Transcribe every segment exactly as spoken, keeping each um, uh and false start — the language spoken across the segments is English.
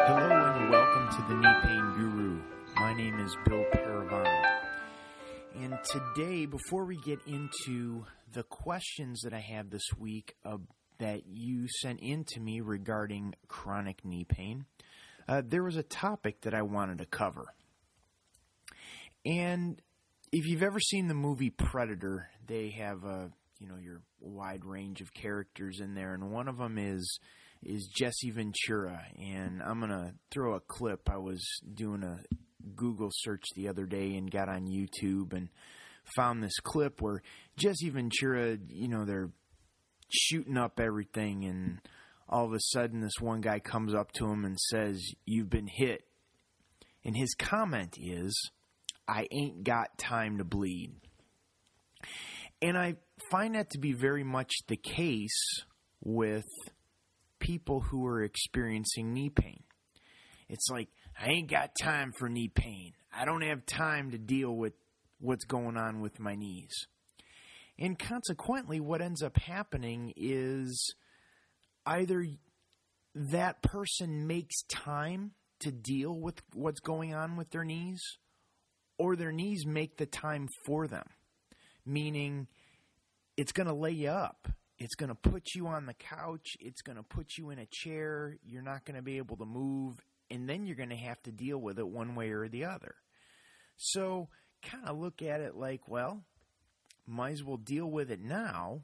Hello and welcome to the Knee Pain Guru. My name is Bill Paravano. And today, before we get into the questions that I have this week uh, that you sent in to me regarding chronic knee pain, uh, there was a topic that I wanted to cover. And if you've ever seen the movie Predator, they have a, you know, your wide range of characters in there, and one of them is is Jesse Ventura, and I'm going to throw a clip. I was doing a Google search the other day and got on YouTube and found this clip where Jesse Ventura, you know, they're shooting up everything, and all of a sudden this one guy comes up to him and says, "You've been hit." And his comment is, "I ain't got time to bleed." And I find that to be very much the case with people who are experiencing knee pain. It's like, I ain't got time for knee pain. I don't have time to deal with what's going on with my knees. And consequently, what ends up happening is either that person makes time to deal with what's going on with their knees, or their knees make the time for them. Meaning, it's going to lay you up. It's going to put you on the couch. It's going to put you in a chair. You're not going to be able to move. And then you're going to have to deal with it one way or the other. So kind of look at it like, well, might as well deal with it now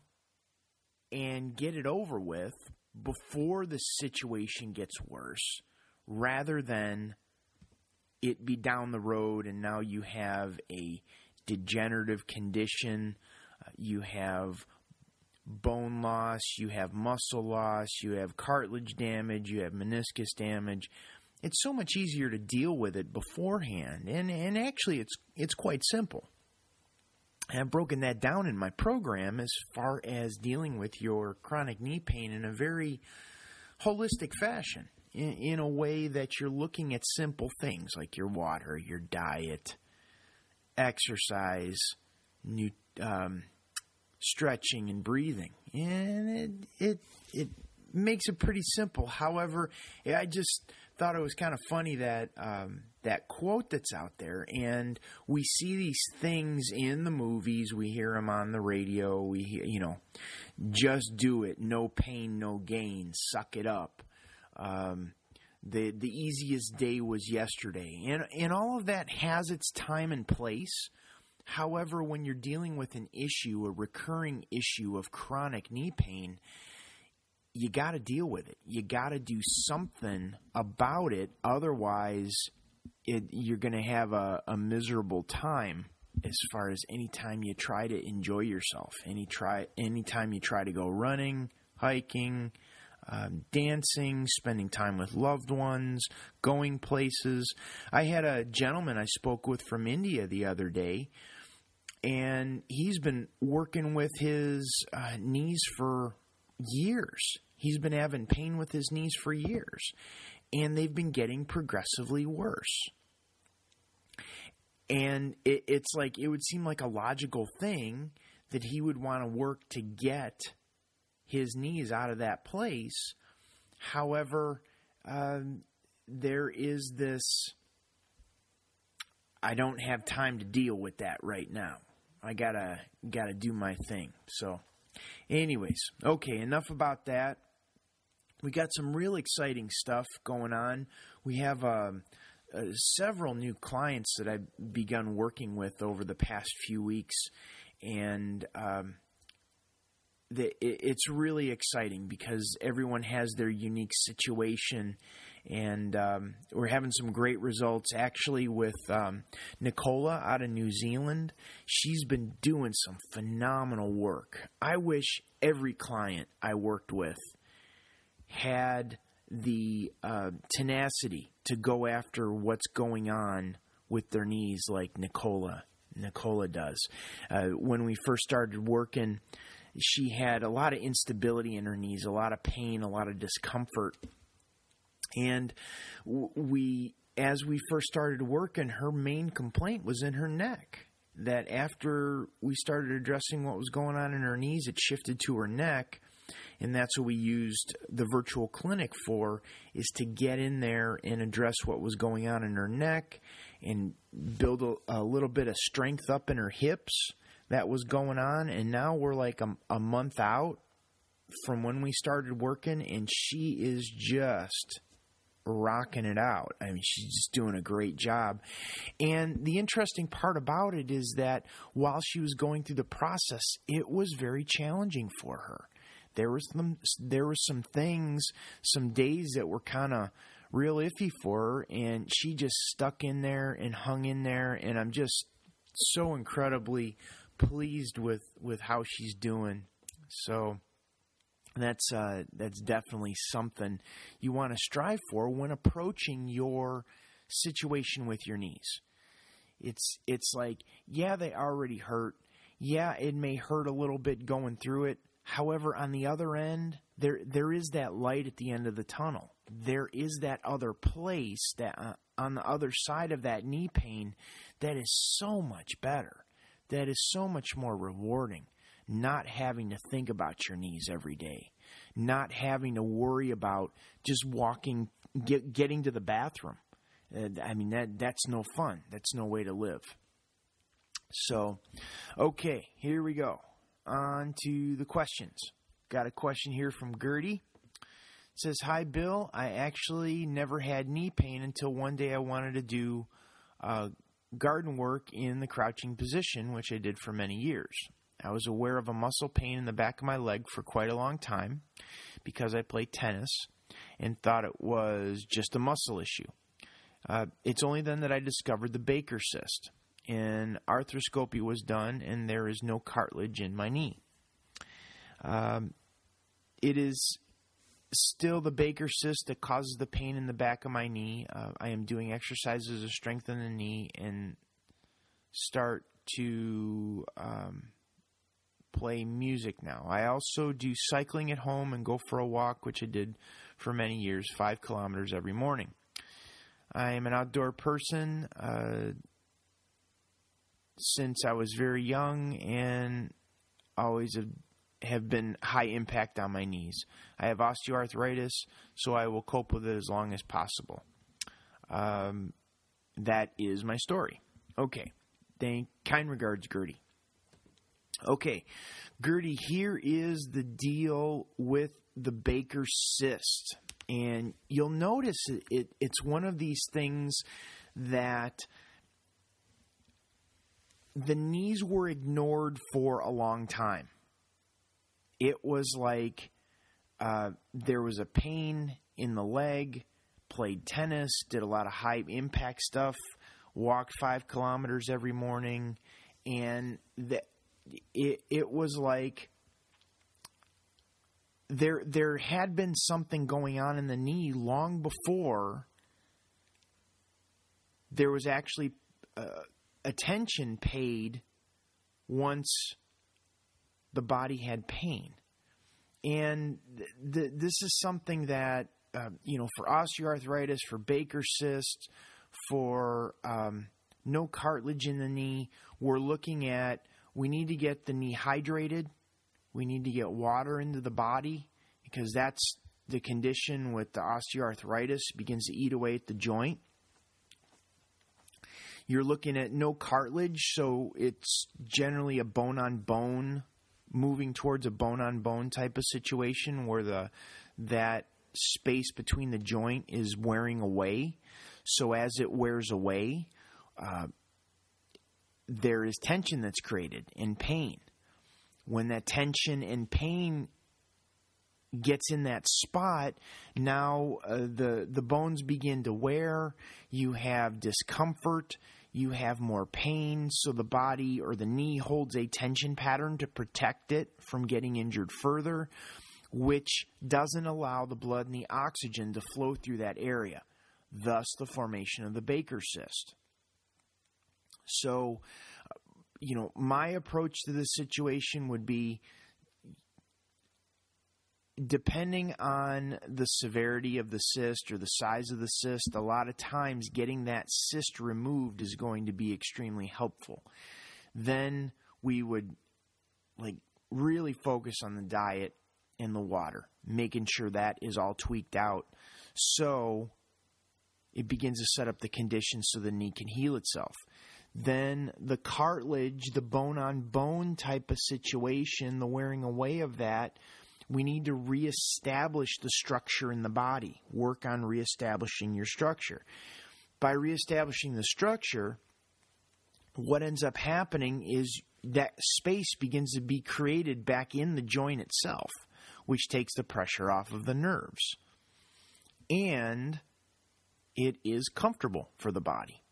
and get it over with before the situation gets worse, rather than it be down the road and now you have a degenerative condition, uh, you have bone loss, you have muscle loss, you have cartilage damage, you have meniscus damage. It's so much easier to deal with it beforehand, and and actually it's it's quite simple. I've broken that down in my program as far as dealing with your chronic knee pain in a very holistic fashion, in, in a way that you're looking at simple things like your water, your diet, exercise, new um, stretching and breathing, and it it it makes it pretty simple. However, I just thought it was kind of funny that um, that quote that's out there, and we see these things in the movies, we hear them on the radio, we hear, you know, just do it, no pain, no gain, suck it up. Um, the the easiest day was yesterday, and and all of that has its time and place. However, when you're dealing with an issue, a recurring issue of chronic knee pain, you got to deal with it. You got to do something about it. Otherwise, it, you're going to have a, a miserable time as far as any time you try to enjoy yourself. Any try, anytime you try to go running, hiking, um, dancing, spending time with loved ones, going places. I had a gentleman I spoke with from India the other day, and he's been working with his uh, knees for years. He's been having pain with his knees for years, and they've been getting progressively worse. And it, it's like, it would seem like a logical thing that he would want to work to get his knees out of that place. However, um, there is this, I don't have time to deal with that right now. I gotta gotta do my thing. So anyways, okay, enough about that. We got some real exciting stuff going on. We have uh, uh, several new clients that I've begun working with over the past few weeks, and um, the, it, it's really exciting because everyone has their unique situation, and um, we're having some great results. Actually, with um, Nicola out of New Zealand, she's been doing some phenomenal work. I wish every client I worked with had the uh, tenacity to go after what's going on with their knees like Nicola Nicola does. Uh, when we first started working, she had a lot of instability in her knees, a lot of pain, a lot of discomfort. And we, as we first started working, her main complaint was in her neck. That after we started addressing what was going on in her knees, it shifted to her neck. And that's what we used the virtual clinic for, is to get in there and address what was going on in her neck and build a, a little bit of strength up in her hips that was going on. And now we're like a, a month out from when we started working, and she is just rocking it out. I mean, she's just doing a great job. And the interesting part about it is that while she was going through the process, it was very challenging for her. There was some, there were some things, some days that were kind of real iffy for her, and she just stuck in there and hung in there. And I'm just so incredibly pleased with, with how she's doing. So that's uh, that's definitely something you want to strive for when approaching your situation with your knees. It's it's like, yeah, they already hurt. Yeah, it may hurt a little bit going through it. However, on the other end, there there is that light at the end of the tunnel. There is that other place that uh, on the other side of that knee pain that is so much better, that is so much more rewarding. Not having to think about your knees every day, not having to worry about just walking, get, getting to the bathroom. Uh, I mean, that that's no fun. That's no way to live. So, okay, here we go. On to the questions. Got a question here from Gertie. It says, "Hi, Bill. I actually never had knee pain until one day I wanted to do uh, garden work in the crouching position, which I did for many years. I was aware of a muscle pain in the back of my leg for quite a long time because I play tennis and thought it was just a muscle issue. Uh, it's only then that I discovered the Baker cyst, and arthroscopy was done, and there is no cartilage in my knee. Um, it is still the Baker cyst that causes the pain in the back of my knee. Uh, I am doing exercises to strengthen the knee and start to Um, play music now. I also do cycling at home and go for a walk, which I did for many years, five kilometers every morning. I am an outdoor person uh, since I was very young and always have, have been high impact on my knees. I have osteoarthritis, so I will cope with it as long as possible." Um, that is my story. Okay. Thank, kind regards, Gertie. Okay, Gertie, here is the deal with the Baker cyst. And you'll notice it, it, it's one of these things that the knees were ignored for a long time. It was like uh, there was a pain in the leg, played tennis, did a lot of high impact stuff, walked five kilometers every morning, and the It, it was like there there had been something going on in the knee long before there was actually uh, attention paid once the body had pain. And th- th- this is something that, uh, you know, for osteoarthritis, for Baker cyst, for um, no cartilage in the knee, we're looking at we need to get the knee hydrated. We need to get water into the body because that's the condition with the osteoarthritis. It begins to eat away at the joint. You're looking at no cartilage, so it's generally a bone-on-bone, moving towards a bone-on-bone type of situation where the that space between the joint is wearing away. So as it wears away, uh, there is tension that's created and pain. When that tension and pain gets in that spot, now uh, the the bones begin to wear. You have discomfort. You have more pain. So the body or the knee holds a tension pattern to protect it from getting injured further, which doesn't allow the blood and the oxygen to flow through that area. Thus, the formation of the Baker cyst. So, you know, my approach to this situation would be, depending on the severity of the cyst or the size of the cyst, a lot of times getting that cyst removed is going to be extremely helpful. Then we would, like, really focus on the diet and the water, making sure that is all tweaked out. So it begins to set up the conditions so the knee can heal itself. Then the cartilage, the bone-on-bone type of situation, the wearing away of that, we need to reestablish the structure in the body. Work on reestablishing your structure. By reestablishing the structure, what ends up happening is that space begins to be created back in the joint itself, which takes the pressure off of the nerves. And it is comfortable for the body.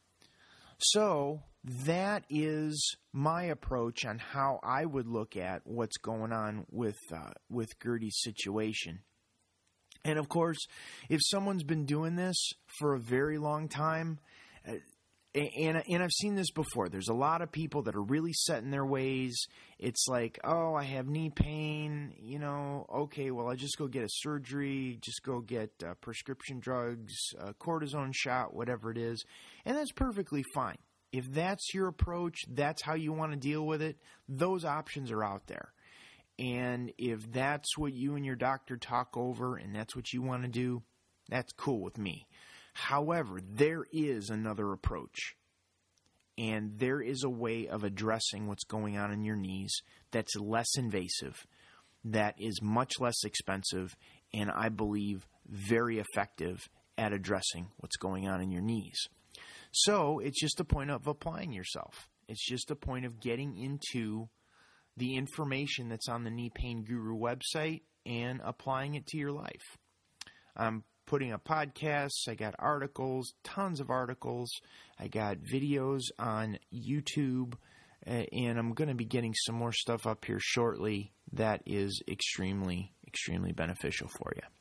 So that is my approach on how I would look at what's going on with uh, with Gertie's situation. And of course, if someone's been doing this for a very long time, uh, and, and I've seen this before, there's a lot of people that are really set in their ways. It's like, oh, I have knee pain, you know, okay, well, I just go get a surgery, just go get uh, prescription drugs, a cortisone shot, whatever it is, and that's perfectly fine. If that's your approach, that's how you want to deal with it, those options are out there. And if that's what you and your doctor talk over and that's what you want to do, that's cool with me. However, there is another approach. And there is a way of addressing what's going on in your knees that's less invasive, that is much less expensive, and I believe very effective at addressing what's going on in your knees. So it's just a point of applying yourself. It's just a point of getting into the information that's on the Knee Pain Guru website and applying it to your life. I'm putting up podcasts. I got articles, tons of articles. I got videos on YouTube, uh, and I'm going to be getting some more stuff up here shortly that is extremely, extremely beneficial for you.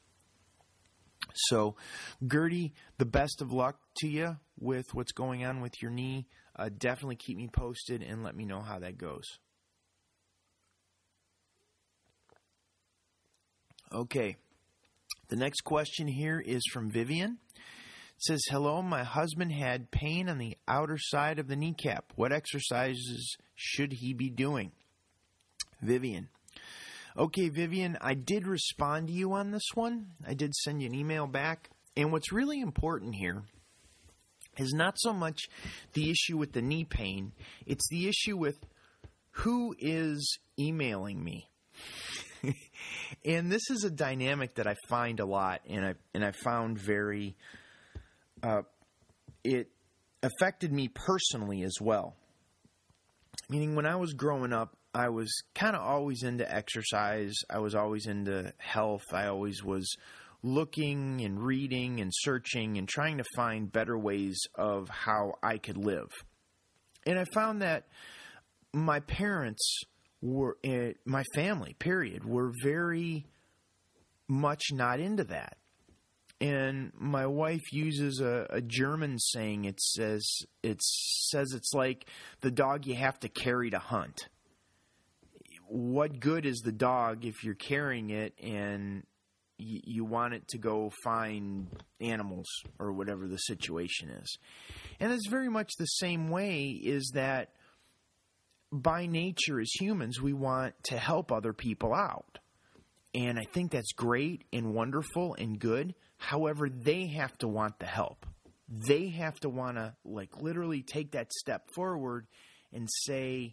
So, Gertie, the best of luck to you with what's going on with your knee. Uh, definitely keep me posted and let me know how that goes. Okay. The next question here is from Vivian. It says, hello, my husband had pain on the outer side of the kneecap. What exercises should he be doing? Vivian. Okay, Vivian, I did respond to you on this one. I did send you an email back. And what's really important here is not so much the issue with the knee pain. It's the issue with who is emailing me. And this is a dynamic that I find a lot, and I and I found very, uh, it affected me personally as well. Meaning when I was growing up, I was kind of always into exercise. I was always into health. I always was looking and reading and searching and trying to find better ways of how I could live. And I found that my parents were, uh, my family, period, were very much not into that. And my wife uses a, a German saying. It says, it says it's like the dog you have to carry to hunt. What good is the dog if you're carrying it and y- you want it to go find animals or whatever the situation is? And it's very much the same way, is that by nature as humans, we want to help other people out. And I think that's great and wonderful and good. However, they have to want the help. They have to want to, like, literally take that step forward and say,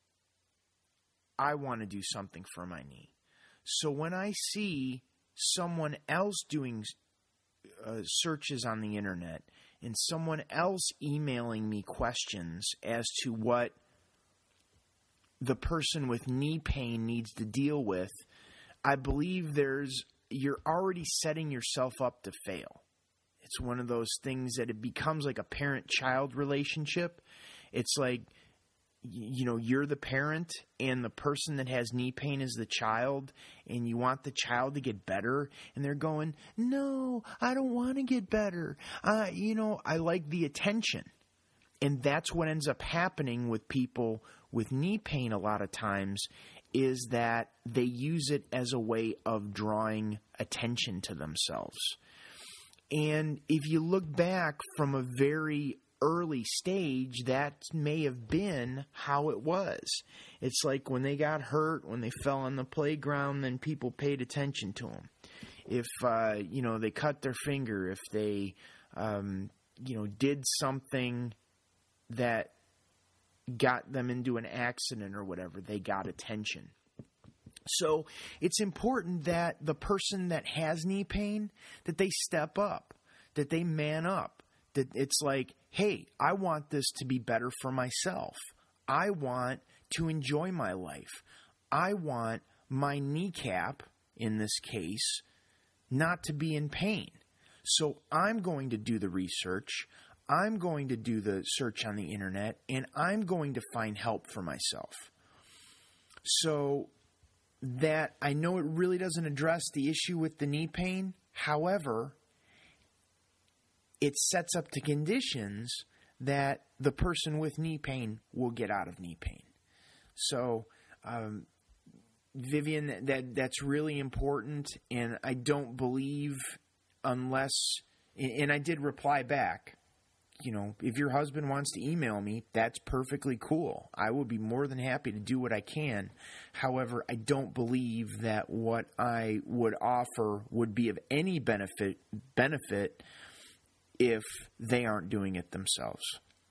I want to do something for my knee. So when I see someone else doing uh, searches on the internet and someone else emailing me questions as to what the person with knee pain needs to deal with, I believe there's you're already setting yourself up to fail. It's one of those things that it becomes like a parent-child relationship. It's like, you know, you're the parent and the person that has knee pain is the child, and you want the child to get better, and they're going, no, I don't want to get better. Uh, you know, I like the attention. And that's what ends up happening with people with knee pain a lot of times, is that they use it as a way of drawing attention to themselves. And if you look back from a very early stage, that may have been how it was. It's like when they got hurt, when they fell on the playground, then people paid attention to them. If, uh, you know, they cut their finger, if they, um, you know, did something that got them into an accident or whatever, they got attention. So it's important that the person that has knee pain, that they step up, that they man up, that it's like, hey, I want this to be better for myself. I want to enjoy my life. I want my kneecap, in this case, not to be in pain. So I'm going to do the research. I'm going to do the search on the internet, and I'm going to find help for myself. So that I know it really doesn't address the issue with the knee pain. However, it sets up the conditions that the person with knee pain will get out of knee pain. So, um, Vivian, that that's really important, and I don't believe unless, and I did reply back, you know, if your husband wants to email me, that's perfectly cool. I would be more than happy to do what I can. However, I don't believe that what I would offer would be of any benefit benefit if they aren't doing it themselves.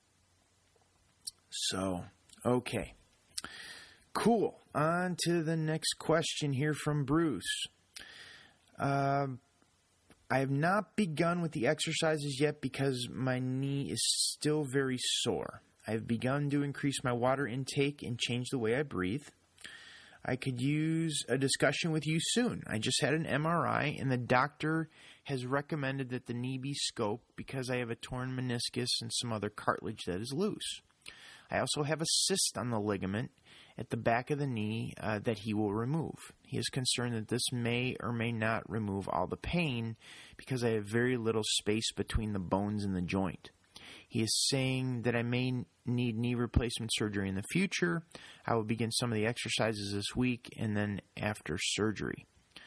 So, okay. Cool. On to the next question here from Bruce. Uh, I have not begun with the exercises yet because my knee is still very sore. I have begun to increase my water intake and change the way I breathe. I could use a discussion with you soon. I just had an M R I, and the doctor has recommended that the knee be scoped because I have a torn meniscus and some other cartilage that is loose. I also have a cyst on the ligament at the back of the knee uh, that he will remove. He is concerned that this may or may not remove all the pain because I have very little space between the bones in the joint. He is saying that I may need knee replacement surgery in the future. I will begin some of the exercises this week and then after surgery.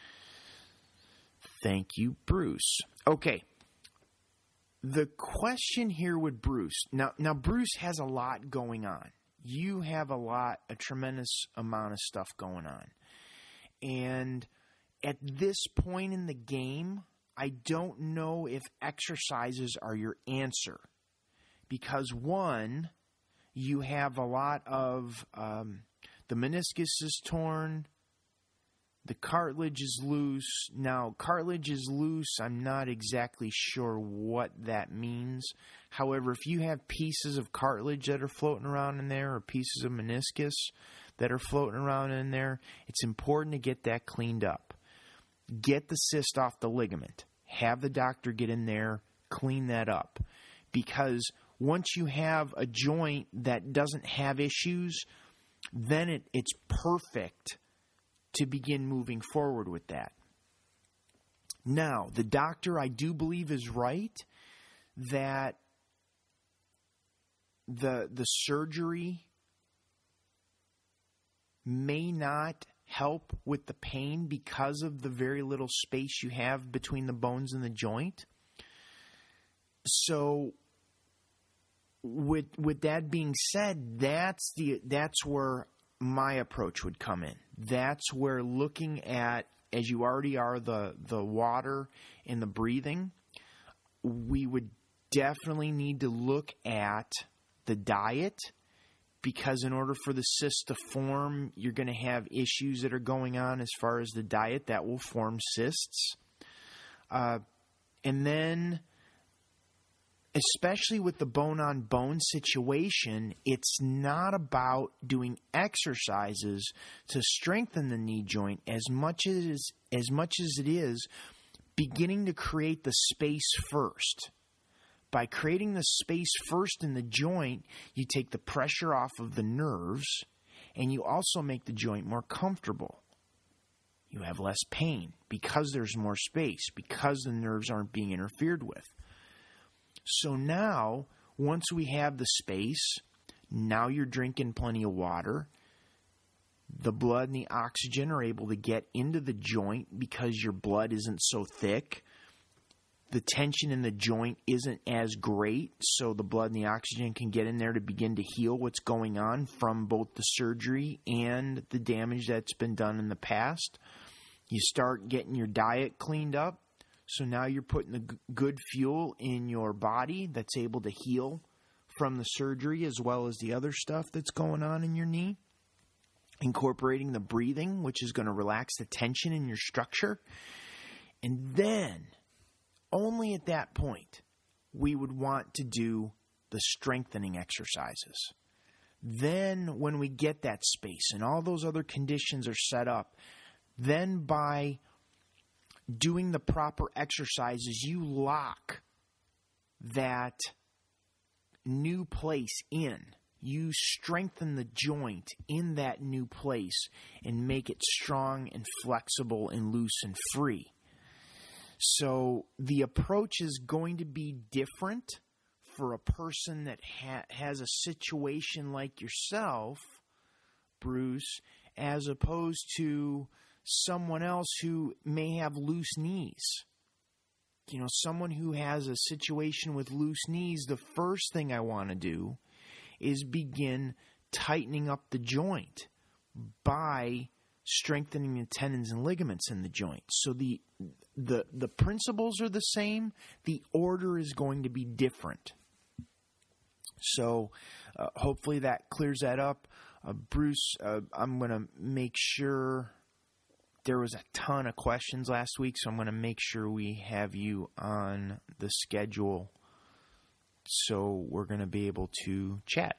Thank you, Bruce. Okay. The question here with Bruce. Now, now Bruce has a lot going on. You have a lot, a tremendous amount of stuff going on. And at this point in the game, I don't know if exercises are your answer. Because one, you have a lot of, um, the meniscus is torn, the cartilage is loose. Now, cartilage is loose, I'm not exactly sure what that means. However, if you have pieces of cartilage that are floating around in there or pieces of meniscus that are floating around in there, it's important to get that cleaned up. Get the cyst off the ligament. Have the doctor get in there, clean that up. Because once you have a joint that doesn't have issues, then it, it's perfect to begin moving forward with that. Now, the doctor, I do believe, is right that the the surgery may not help with the pain because of the very little space you have between the bones and the joint. So, with with that being said, that's the that's where my approach would come in. That's where looking at, as you already are, the, the water and the breathing, we would definitely need to look at the diet, because in order for the cyst to form, you're going to have issues that are going on as far as the diet that will form cysts. Uh, and then, especially with the bone-on-bone situation, it's not about doing exercises to strengthen the knee joint as much as as much as it is beginning to create the space first. By creating the space first in the joint, you take the pressure off of the nerves, and you also make the joint more comfortable. You have less pain because there's more space, because the nerves aren't being interfered with. So now, once we have the space, now you're drinking plenty of water. The blood and the oxygen are able to get into the joint because your blood isn't so thick. the tension in the joint isn't as great, so the blood and the oxygen can get in there to begin to heal what's going on from both the surgery and the damage that's been done in the past. You start getting your diet cleaned up, so now you're putting the g- good fuel in your body that's able to heal from the surgery as well as the other stuff that's going on in your knee. Incorporating the breathing, which is going to relax the tension in your structure. And then, only at that point, we would want to do the strengthening exercises. Then, when we get that space and all those other conditions are set up, then by doing the proper exercises, you lock that new place in. You strengthen the joint in that new place and make it strong and flexible and loose and free. So the approach is going to be different for a person that ha- has a situation like yourself, Bruce, as opposed to someone else who may have loose knees. You know, someone who has a situation with loose knees, the first thing I want to do is begin tightening up the joint by strengthening the tendons and ligaments in the joint. So the the the principles are the same. The order is going to be different. So uh, hopefully that clears that up. Uh, Bruce, uh, I'm going to make sure there was a ton of questions last week, so I'm going to make sure we have you on the schedule so we're going to be able to chat.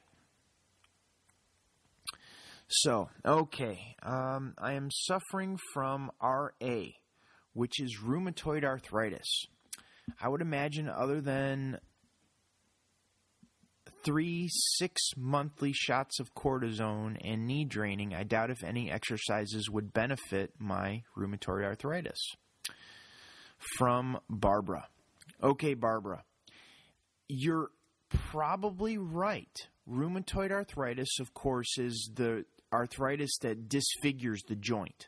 So, okay, um, I am suffering from R A, which is rheumatoid arthritis. I would imagine other than three six-monthly shots of cortisone and knee draining, I doubt if any exercises would benefit my rheumatoid arthritis. From Barbara. Okay, Barbara, you're probably right. Rheumatoid arthritis, of course, is the arthritis that disfigures the joint.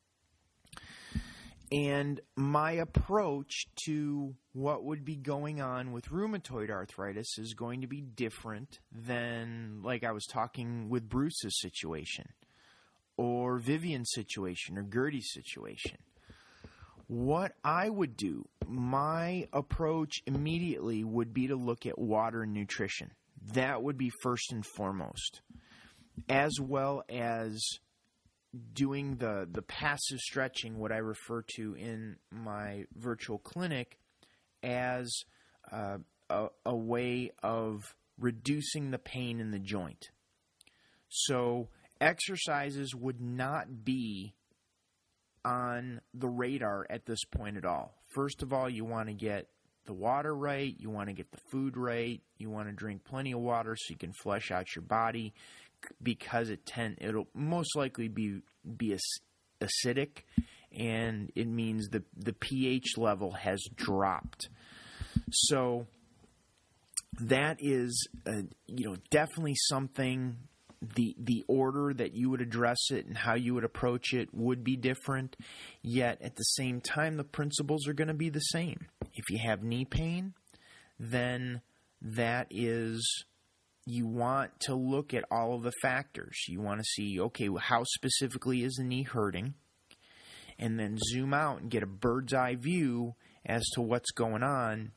And my approach to what would be going on with rheumatoid arthritis is going to be different than, like I was talking with Bruce's situation, or Vivian's situation, or Gertie's situation. What I would do, my approach immediately would be to look at water and nutrition. That would be first and foremost, as well as doing the, the passive stretching, what I refer to in my virtual clinic as uh, a, a way of reducing the pain in the joint. So exercises would not be on the radar at this point at all. First of all, you want to get the water right, you want to get the food right, you want to drink plenty of water so you can flush out your body, because it tend it'll most likely be be acidic, and it means the the pH level has dropped. So that is uh, you know definitely something. The the order that you would address it and how you would approach it would be different, yet at the same time the principles are going to be the same. If you have knee pain, then that is, you want to look at all of the factors. You want to see, okay, how specifically is the knee hurting? And then zoom out and get a bird's eye view as to what's going on,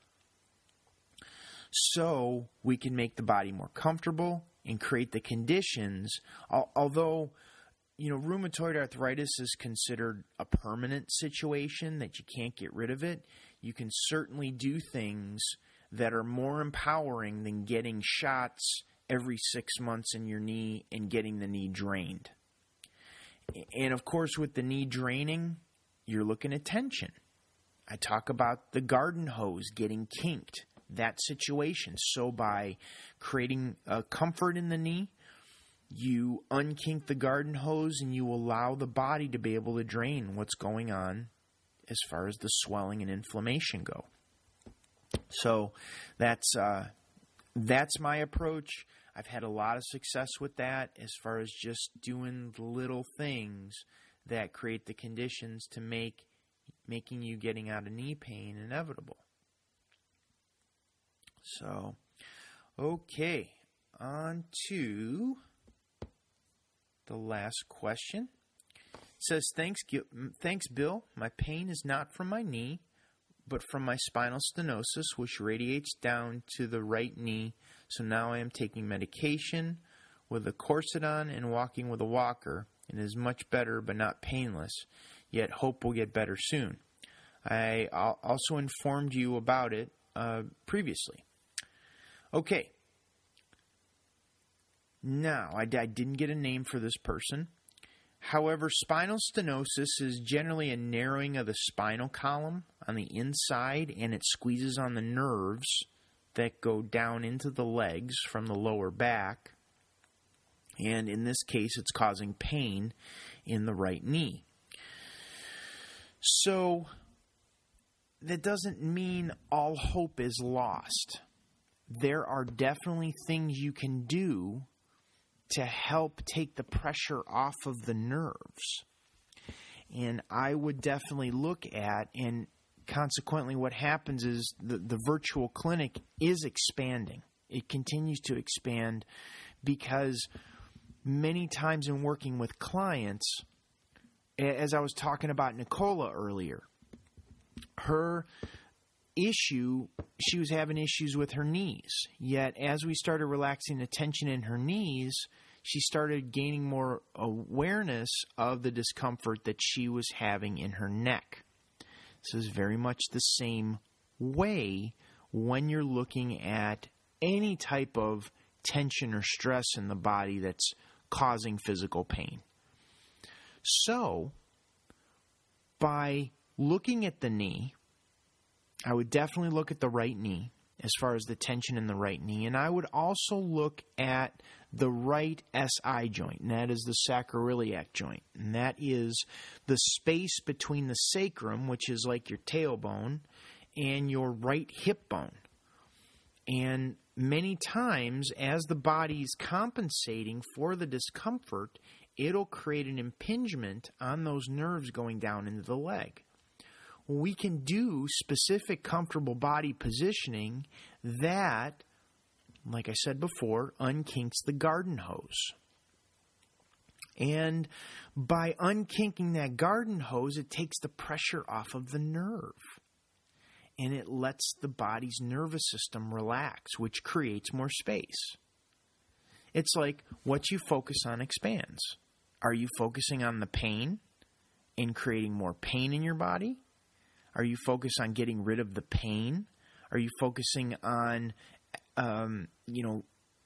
so we can make the body more comfortable and create the conditions. Although, you know, rheumatoid arthritis is considered a permanent situation that you can't get rid of it, you can certainly do things that are more empowering than getting shots every six months in your knee and getting the knee drained. And of course, with the knee draining, you're looking at tension. I talk about the garden hose getting kinked, that situation. So by creating a comfort in the knee, you unkink the garden hose and you allow the body to be able to drain what's going on as far as the swelling and inflammation go. So that's uh, that's my approach. I've had a lot of success with that as far as just doing the little things that create the conditions to make making you getting out of knee pain inevitable. So, okay, on to the last question. It says, thanks, thanks, Bill. My pain is not from my knee, but from my spinal stenosis, which radiates down to the right knee. So now I am taking medication with a corset on and walking with a walker, and it is much better but not painless, yet hope will get better soon. I also informed you about it uh, previously. Okay. Now, I, I didn't get a name for this person. However, spinal stenosis is generally a narrowing of the spinal column on the inside, and it squeezes on the nerves that go down into the legs from the lower back. And in this case, it's causing pain in the right knee. So, that doesn't mean all hope is lost. There are definitely things you can do to help take the pressure off of the nerves. And I would definitely look at, and consequently what happens is the, the virtual clinic is expanding. It continues to expand because many times in working with clients, as I was talking about Nicola earlier, her issue, she was having issues with her knees. Yet as we started relaxing the tension in her knees, she started gaining more awareness of the discomfort that she was having in her neck. This is very much the same way when you're looking at any type of tension or stress in the body that's causing physical pain. So, by looking at the knee, I would definitely look at the right knee as far as the tension in the right knee. And I would also look at the right S I joint, and that is the sacroiliac joint. And that is the space between the sacrum, which is like your tailbone, and your right hip bone. And many times, as the body's compensating for the discomfort, it'll create an impingement on those nerves going down into the leg. We can do specific comfortable body positioning that, like I said before, unkinks the garden hose. And by unkinking that garden hose, it takes the pressure off of the nerve. And it lets the body's nervous system relax, which creates more space. It's like what you focus on expands. Are you focusing on the pain and creating more pain in your body? Are you focused on getting rid of the pain? Are you focusing on, um, you know,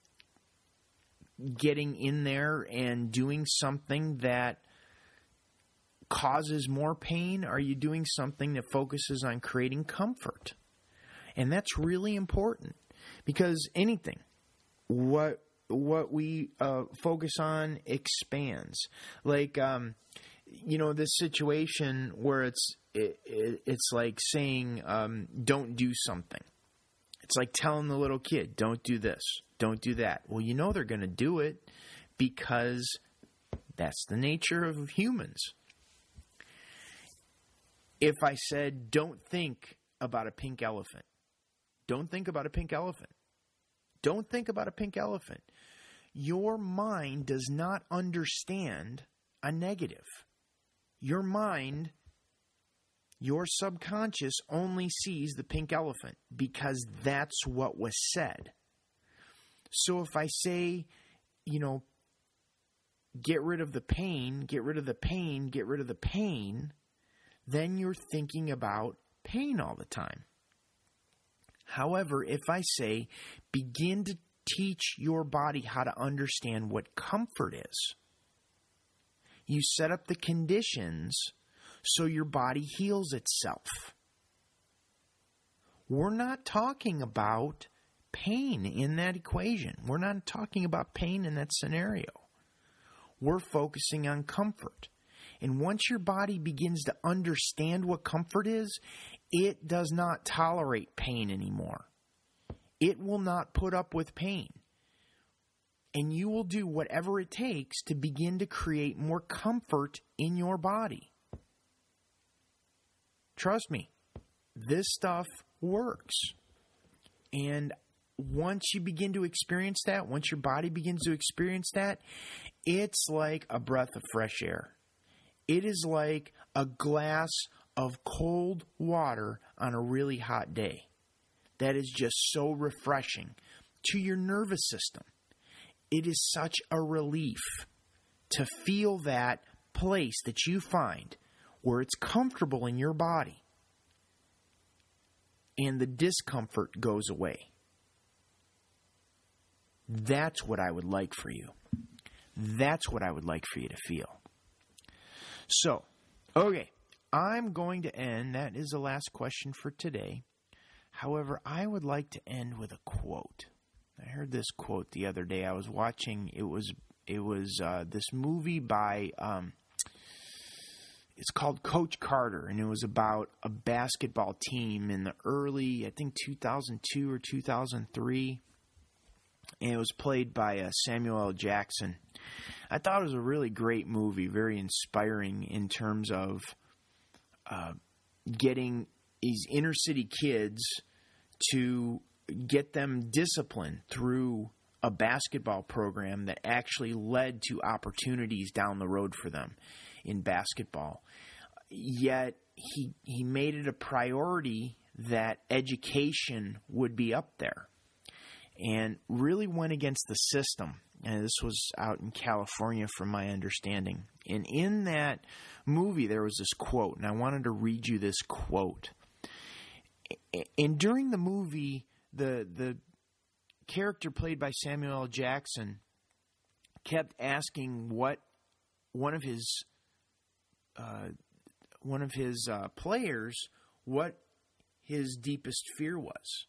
getting in there and doing something that causes more pain? Are you doing something that focuses on creating comfort? And that's really important because anything, what what we uh, focus on expands. Like, um, you know, this situation where it's it, it, it's like saying, um, don't do something. It's like telling the little kid, don't do this, don't do that. Well, you know they're going to do it because that's the nature of humans. If I said, don't think about a pink elephant, don't think about a pink elephant, don't think about a pink elephant, your mind does not understand a negative. Your mind, your subconscious only sees the pink elephant because that's what was said. So if I say, you know, get rid of the pain, get rid of the pain, get rid of the pain, then you're thinking about pain all the time. However, if I say, begin to teach your body how to understand what comfort is, you set up the conditions so your body heals itself. We're not talking about pain in that equation. We're not talking about pain in that scenario. We're focusing on comfort. And once your body begins to understand what comfort is, it does not tolerate pain anymore. It will not put up with pain. And you will do whatever it takes to begin to create more comfort in your body. Trust me, this stuff works. And once you begin to experience that, once your body begins to experience that, it's like a breath of fresh air. It is like a glass of cold water on a really hot day. That is just so refreshing to your nervous system. It is such a relief to feel that place that you find where it's comfortable in your body and the discomfort goes away. That's what I would like for you. That's what I would like for you to feel. So, okay, I'm going to end. That is the last question for today. However, I would like to end with a quote. I heard this quote the other day. I was watching, it was it was uh, this movie by, um, it's called Coach Carter, and it was about a basketball team in the early, I think two thousand two or two thousand three, and it was played by uh, Samuel L. Jackson. I thought it was a really great movie, very inspiring in terms of uh, getting these inner city kids to get them disciplined through a basketball program that actually led to opportunities down the road for them in basketball. Yet he he made it a priority that education would be up there and really went against the system. And this was out in California from my understanding. And in that movie there was this quote, and I wanted to read you this quote. And during the movie, the the character played by Samuel L. Jackson kept asking what one of his uh, one of his uh, players what his deepest fear was.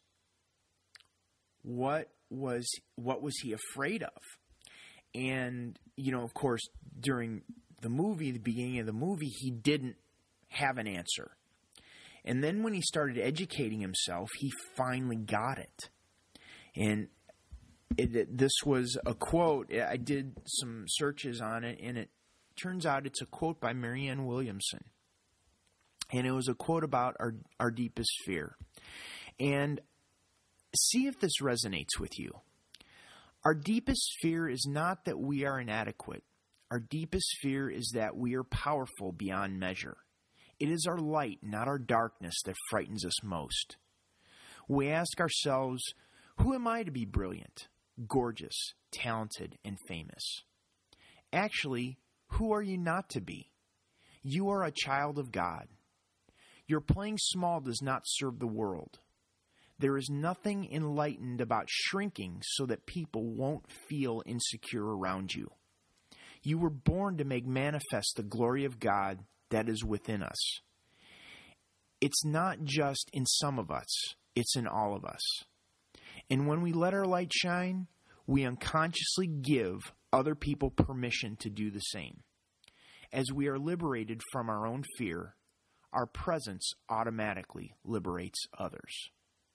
What was what was he afraid of? And you know, of course, during the movie, the beginning of the movie, he didn't have an answer. And then when he started educating himself, he finally got it. And it, it, this was a quote. I did some searches on it, and it turns out it's a quote by Marianne Williamson. And it was a quote about our, our deepest fear. And see if this resonates with you. Our deepest fear is not that we are inadequate. Our deepest fear is that we are powerful beyond measure. It is our light, not our darkness, that frightens us most. We ask ourselves, who am I to be brilliant, gorgeous, talented, and famous? Actually, who are you not to be? You are a child of God. Your playing small does not serve the world. There is nothing enlightened about shrinking so that people won't feel insecure around you. You were born to make manifest the glory of God that is within us. It's not just in some of us, it's in all of us. And when we let our light shine, we unconsciously give other people permission to do the same. As we are liberated from our own fear, our presence automatically liberates others.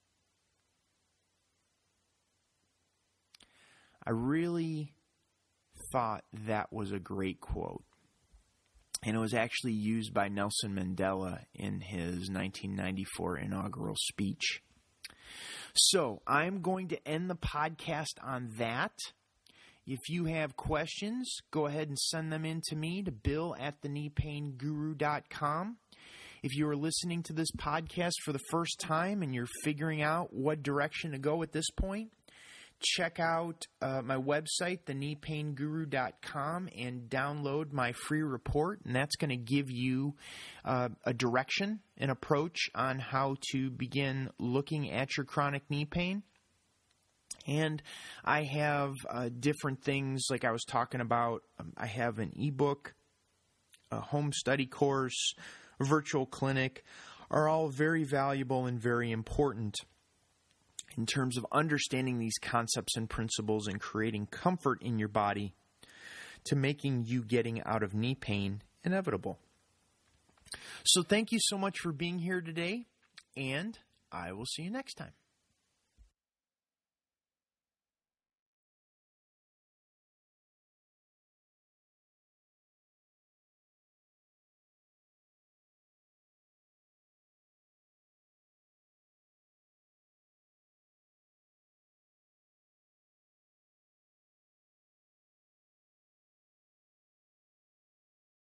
I really thought that was a great quote. And it was actually used by Nelson Mandela in his nineteen ninety-four inaugural speech. So I'm going to end the podcast on that. If you have questions, go ahead and send them in to me to bill at the knee pain guru dot com. If you are listening to this podcast for the first time and you're figuring out what direction to go at this point, check out uh, my website, the knee pain guru dot com, and download my free report. And that's going to give you uh, a direction, an approach on how to begin looking at your chronic knee pain. And I have uh, different things like I was talking about. Um, I have an ebook, a home study course, a virtual clinic, are all very valuable and very important in terms of understanding these concepts and principles and creating comfort in your body to making you getting out of knee pain inevitable. So thank you so much for being here today, and I will see you next time.